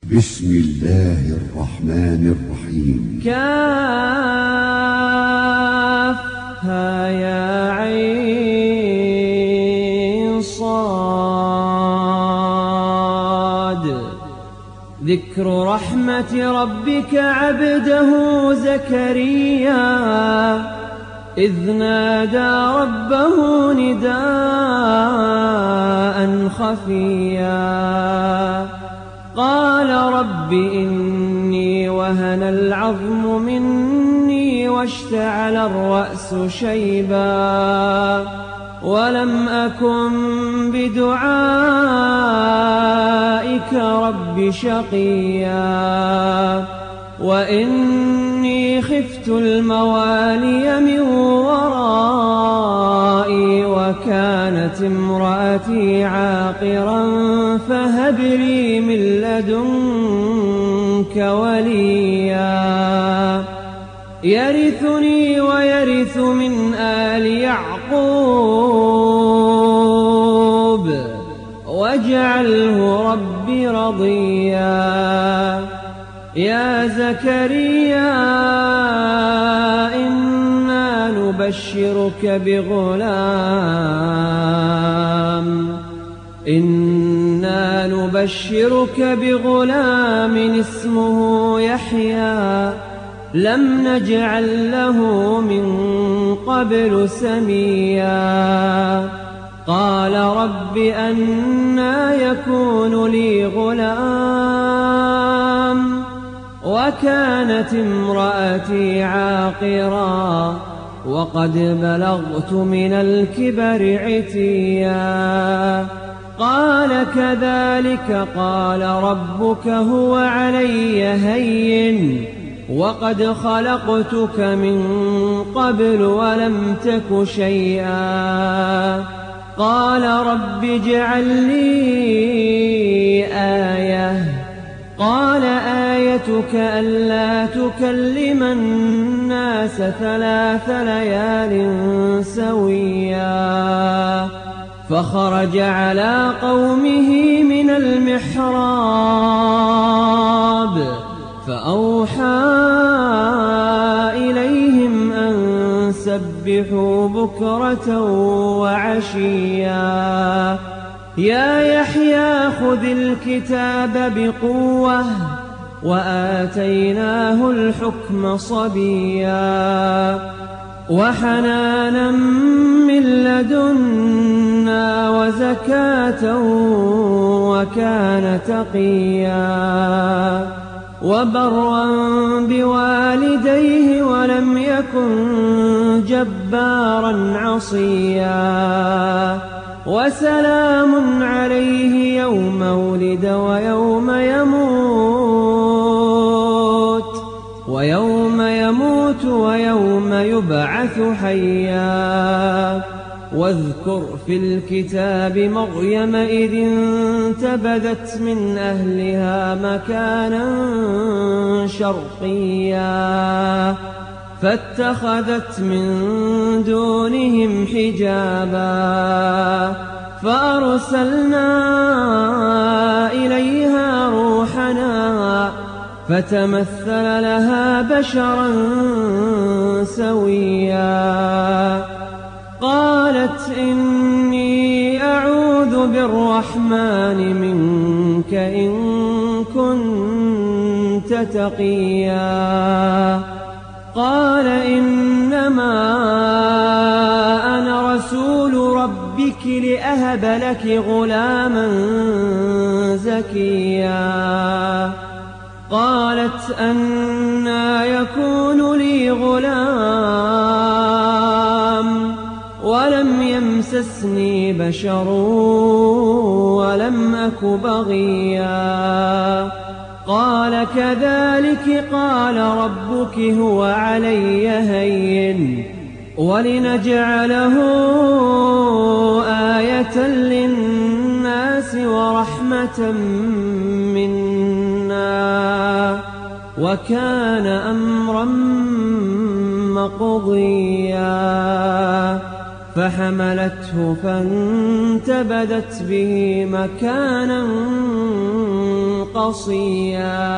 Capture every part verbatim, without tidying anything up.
بسم الله الرحمن الرحيم. كافها يا عين صاد. ذكر رحمة ربك عبده زكريا إذ نادى ربه نداء خفيا قال رب إني وهن العظم مني واشتعل الرأس شيبا ولم أكن بدعائك رب شقيا وإني خفت الموالي من ورائي وكانت امرأتي عاقرا فهب لي من لدنك وليا يرثني ويرث من آل يعقوب واجعله رب رضيا. يا زكريا إنا نبشرك بغلام إنا نبشرك بغلام اسمه يحيى لم نجعل له من قبل سميا. قال رب أنى يكون لي غلام وكانت امرأتي عاقرا وقد بلغت من الكبر عتيا. قال كذلك قال ربك هو علي هين وقد خلقتك من قبل ولم تك شيئا. قال رب اجعل لي آية قال آيتك ألا تكلم الناس ثلاث ليال سويا. فخرج على قومه من المحراب فأوحى إليهم أن سبحوا بكرة وعشيا. يا يحيى خذ الكتاب بقوة وآتيناه الحكم صبيا وحنانا من لدنا وزكاة وكان تقيا وبرا بوالديه ولم يكن جبارا عصيا. وسلام عليه يوم ولد ويوم يموت ويوم يموت ويوم يبعث حيا. واذكر في الكتاب مريم إذ انتبذت من أهلها مكانا شرقيا فاتخذت من دونهم حجابا فأرسلنا إليها روحنا فتمثل لها بشرا سويا. قالت إني أعوذ بالرحمن منك إن كنت تقيا. قال إنما أنا رسول ربك لأهب لك غلاما زكيا. قالت أنى يكون لي غلام ولم يمسسني بشر ولم أك بغيا. قال كذلك قال ربك هو علي هين ولنجعله آية للناس ورحمة منا وكان أمرا مقضيا. فحملته فانتبذت به مكانا قصيا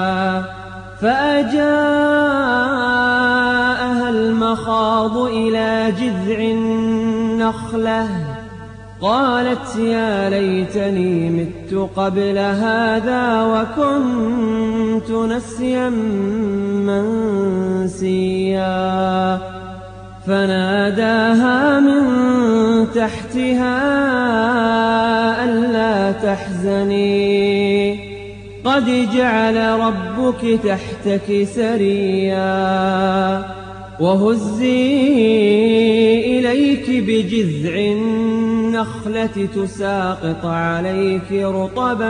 فأجاءها المخاض إلى جذع النخلة قالت يا ليتني مت قبل هذا وكنت نسيا منسيا فناداها من تحتها ألا تحزني قد جعل ربك تحتك سريا وهزي إليك بجذع النخلة تساقط عليك رطبا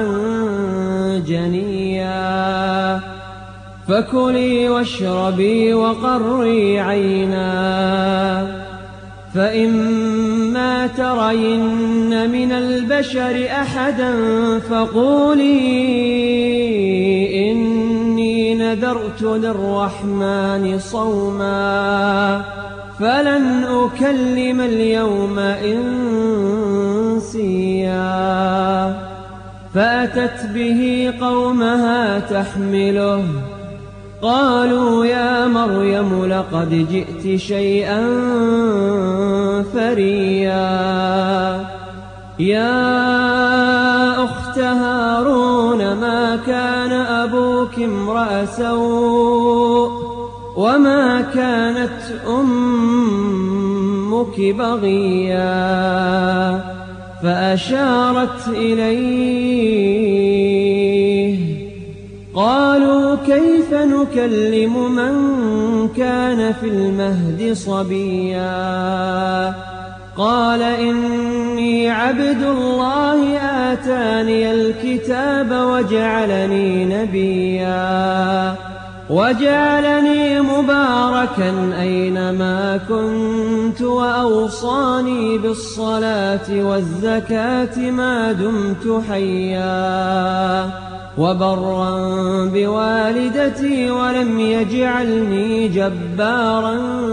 جنيا فكلي واشربي وقري عينا فإما ترين من البشر أحدا فقولي إني نذرت للرحمن صوما فلن أكلم اليوم إنسيا فأتت به قومها تحمله قالوا يا مريم لقد جئت شيئا فريا يا أخت هارون ما كان أبوك امرأ سوء وما كانت أمك بغيا فأشارت إليه قالوا كيف نكلم من كان في المهد صبيا قال إني عبد الله آتاني الكتاب وجعلني نبيا وجعلني مباركا أينما كنت وأوصاني بالصلاة والزكاة ما دمت حيا وبرا بوالدتي ولم يجعلني جبارا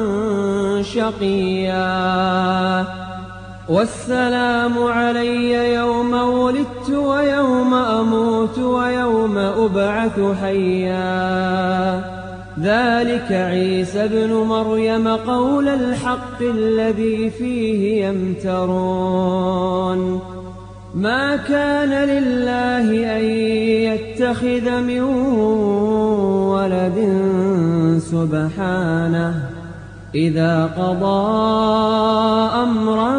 شقيا والسلام علي يوم ولدت ويوم أموت ويوم أبعث حيا ذلك عيسى ابن مريم قول الحق الذي فيه يمترون ما كان لله أن يتخذ من ولد سبحانه إذا قضى أمرا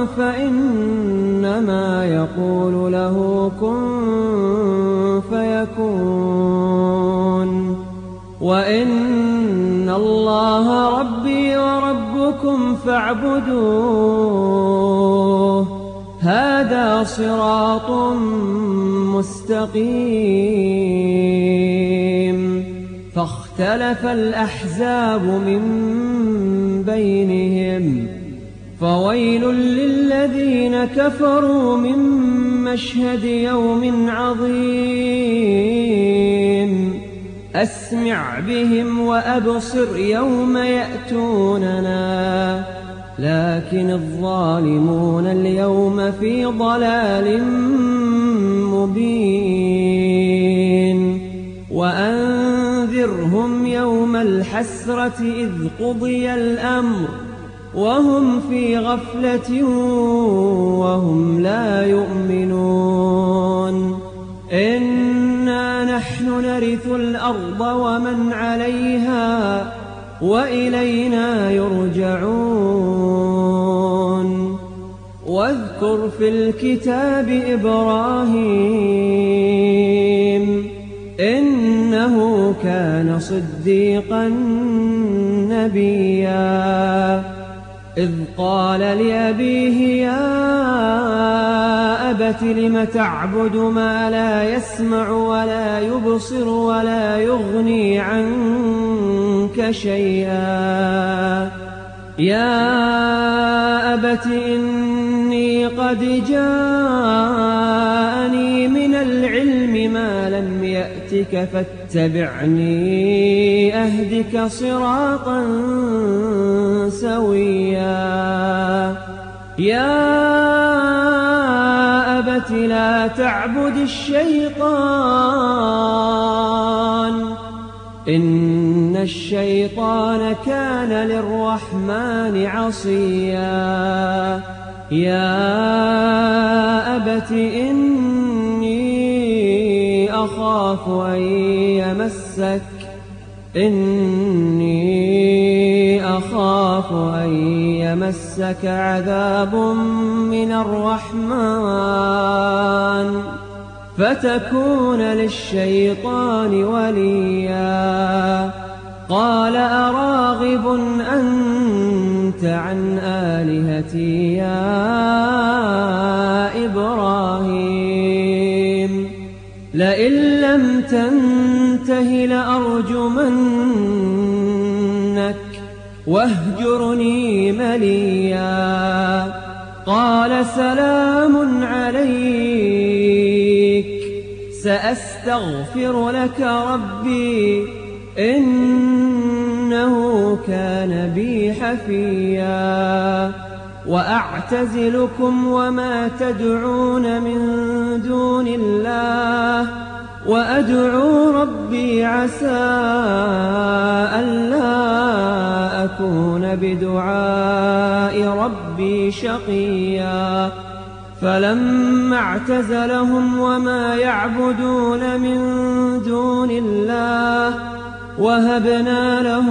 فإنما يقول له كن فيكون وإن الله ربي وربكم فاعبدوه هذا صراط مستقيم فاختلف الأحزاب من بينهم فويل للذين كفروا من مشهد يوم عظيم أسمع بهم وأبصر يوم يأتوننا لكن الظالمون اليوم في ضلال مبين وأنذرهم يوم الحسرة إذ قضي الأمر وهم في غفلة وهم لا يؤمنون إنا نحن نرث الأرض ومن عليها وإلينا يرجعون واذكر في الكتاب إبراهيم إنه كان صديقا نبيا إذ قال لأبيه يا أبت لم تعبد ما لا يسمع ولا يبصر ولا يغني عنك شيئا يا أبت إني قد جاءني من العلم ما لم يأتك فاتبعني أهدك صراطا سويا يا أبت لا تعبد الشيطان إن الشيطان كان للرحمن عصيا يا أبت إني أخاف أن يمسك إني أخاف أن يمسك عذاب من الرحمن فتكون للشيطان وليا قال أراغب أنت عن آلهتي يا إبراهيم لئن لم تنته لأرجمنك واهجرني مليا قال سلام عليك سأستغفر لك ربي إنه كان بي حفيا وأعتزلكم وما تدعون من دون الله وأدعو ربي عسى ألا أكون بدعاء ربي شقيا فلما اعتزلهم وما يعبدون من دون الله وهبنا له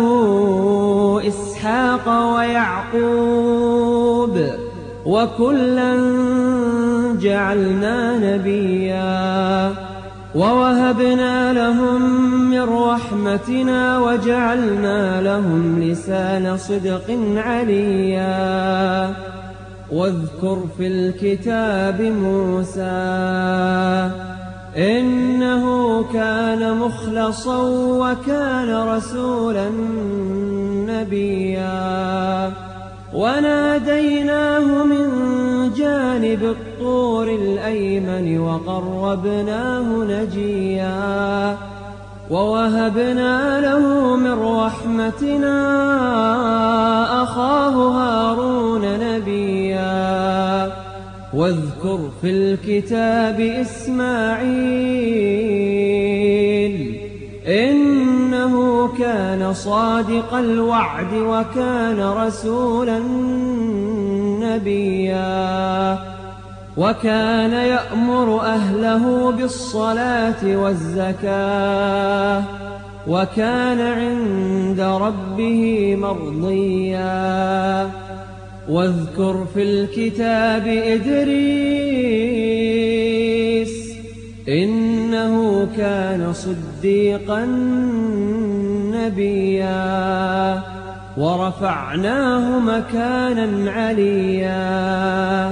إسحاق ويعقوب وكلا جعلنا نبيا ووهبنا لهم من رحمتنا وجعلنا لهم لسان صدق عليا واذكر في الكتاب موسى إنه كان مخلصا وكان رسولا نبيا وناديناه من جانب الطور الأيمن وقربناه نجيا ووهبنا له من رحمتنا أخاه هارون نبيا واذكر في الكتاب إسماعيل إنه كان صادق الوعد وكان رسولا نبيا وكان يأمر أهله بالصلاة والزكاة وكان عند ربه مرضيا واذكر في الكتاب إدريس إنه كان صديقا نبيا ورفعناه مكانا عليا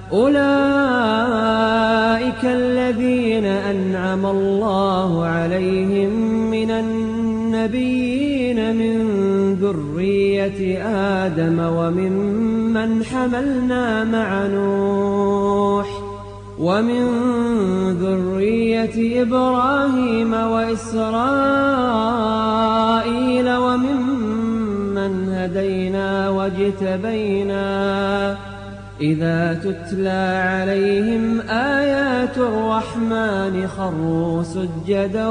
أولئك الذين أنعم الله عليهم من النبيين من ذرية آدم وممن حملنا مع نوح ومن ذرية إبراهيم وإسرائيل وممن هدينا واجتبينا إذا تتلى عليهم آيات الرحمن خروا سجدا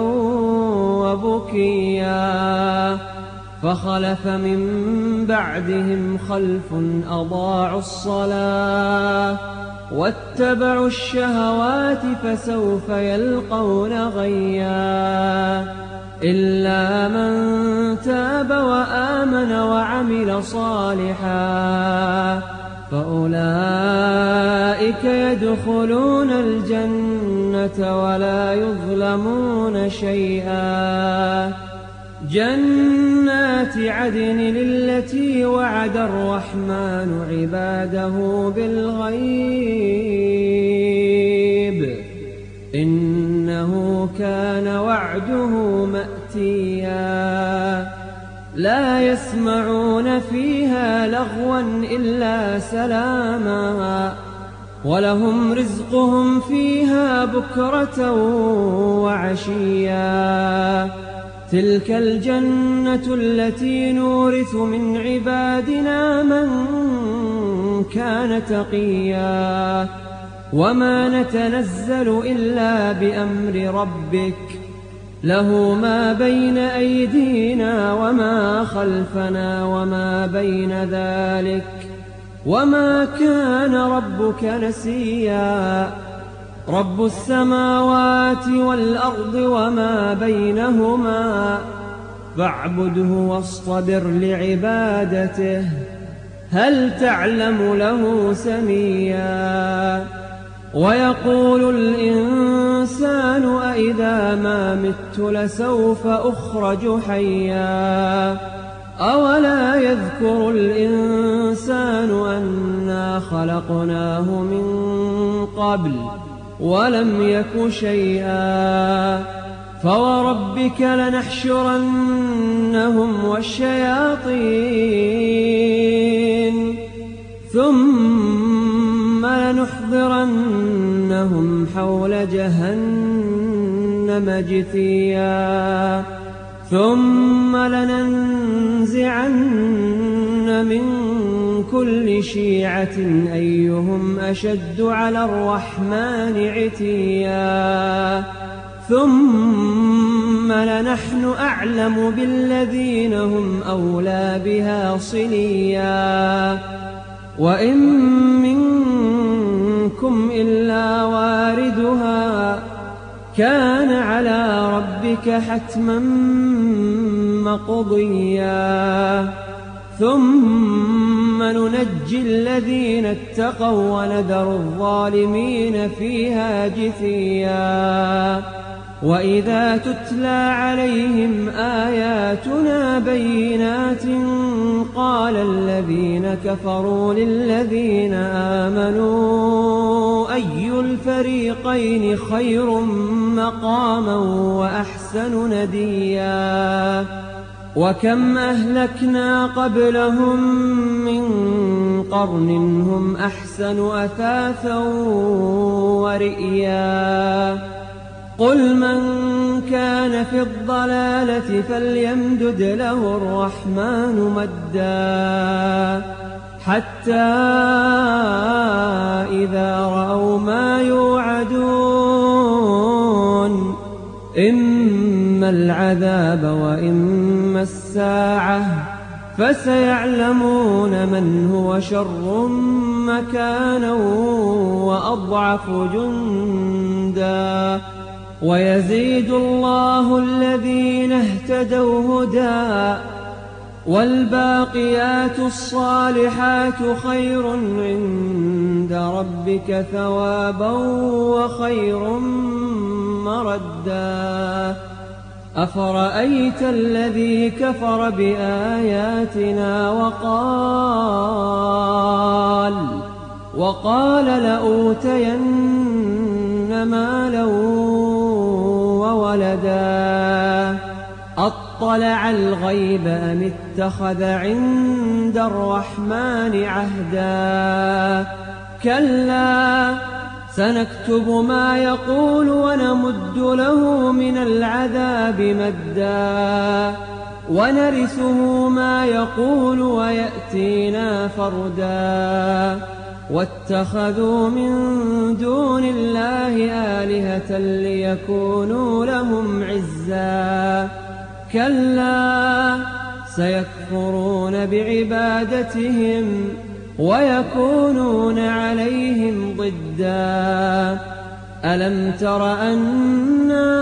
وبكيا فخلف من بعدهم خلف أضاعوا الصلاة واتبعوا الشهوات فسوف يلقون غيا إلا من تاب وآمن وعمل صالحا فأولئك يدخلون الجنة ولا يظلمون شيئا جنات عدن التي وعد الرحمن عباده بالغيب إنه كان وعده مأتيا لا يسمعون فيها لغوا إلا سلاما ولهم رزقهم فيها بكرة وعشيا تلك الجنة التي نورث من عبادنا من كان تقيا وما نتنزل إلا بأمر ربك له ما بين أيدينا وما خلفنا وما بين ذلك وما كان ربك نسيا رب السماوات والأرض وما بينهما فاعبده واصطبر لعبادته هل تعلم له سميا ويقول الإنسان أإذا ما مت لسوف أخرج حيا أولا يذكر الإنسان أنا خلقناه من قبل ولم يك شيئا فوربك لنحشرنهم والشياطين ثم لنحضرنهم حول جهنم جثيا ثم لننزعن من كل شيعة أيهم أشد على الرحمن عتيا ثم لنحن أعلم بالذين هم أولى بها صليا وإن منكم إلا واردها كان على ربك حتما مقضيا ثم ننجي الذين اتقوا ونذر الظالمين فيها جثيا وإذا تتلى عليهم آياتنا بينات قال الذين كفروا للذين آمنوا أي الفريقين خير مقاما وأحسن نديا وكم أهلكنا قبلهم من قرن هم أحسن أثاثا ورئيا قل من كان في الضلالة فليمدد له الرحمن مدا حتى إذا رأوا ما يوعدون إما العذاب وإما الساعة فسيعلمون من هو شر مكانا وأضعف جندا ويزيد الله الذين اهتدوا هدى والباقيات الصالحات خير عند ربك ثوابا وخير مردا أفرأيت الذي كفر بآياتنا وقال وقال لأوتين مالا وولدا أطلع الغيب أم اتخذ عند الرحمن عهدا كلا سنكتب ما يقول ونمد له من العذاب مدا ونرثه ما يقول ويأتينا فردا واتخذوا من دون الله آلهة ليكونوا لهم عزا كلا سيكفرون بعبادتهم ويكونون عليهم ضدا ألم تر أنا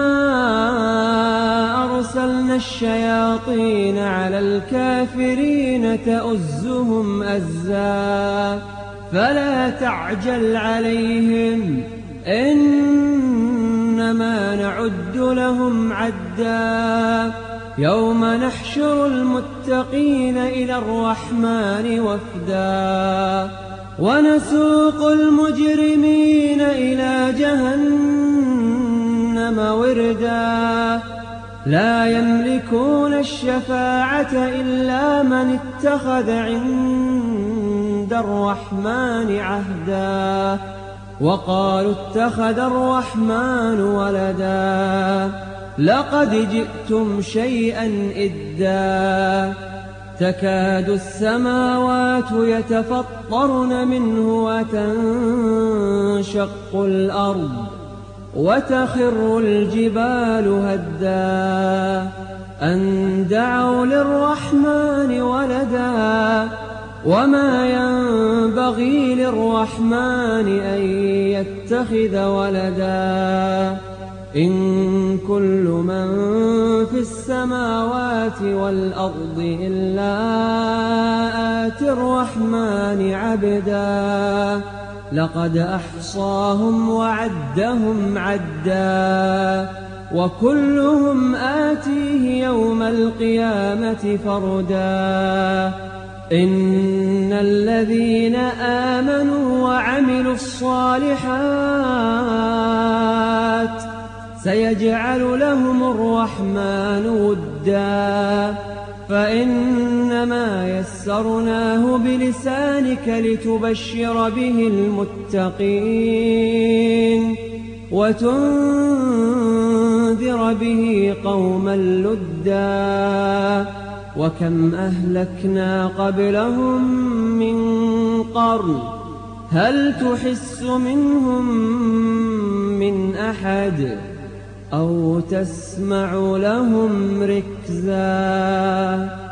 أرسلنا الشياطين على الكافرين تؤزهم أزا فلا تعجل عليهم إنما نعد لهم عدا يوم نحشر المتقين إلى الرحمن وفدا ونسوق المجرمين إلى جهنم وردا لا يملكون الشفاعة إلا من اتخذ عند الرحمن عهدا وقالوا اتخذ الرحمن ولدا لقد جئتم شيئا إدا تكاد السماوات يتفطرن منه وتنشق الأرض وتخر الجبال هدا أن دعوا للرحمن ولدا وما ينبغي للرحمن أن يتخذ ولدا إن كل من في السماوات والأرض إلا آتي الرحمن عبدا لقد أحصاهم وعدهم عدا وكلهم آتيه يوم القيامة فردا إن الذين آمنوا وعملوا الصالحات سيجعل لهم الرحمن ودا فإنما يسرناه بلسانك لتبشر به المتقين وتنذر به قوما لدا وكم أهلكنا قبلهم من قرن هل تحس منهم من أحد أو تسمع لهم ركزا